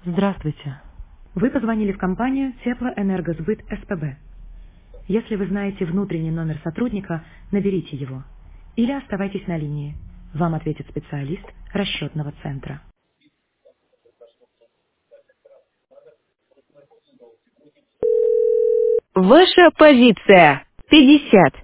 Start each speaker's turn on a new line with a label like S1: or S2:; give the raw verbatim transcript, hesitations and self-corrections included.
S1: Здравствуйте. Вы позвонили в компанию Теплоэнергосбыт СПБ. Если вы знаете внутренний номер сотрудника, наберите его. Или оставайтесь на линии. Вам ответит специалист расчетного центра.
S2: Ваша позиция пятьдесят.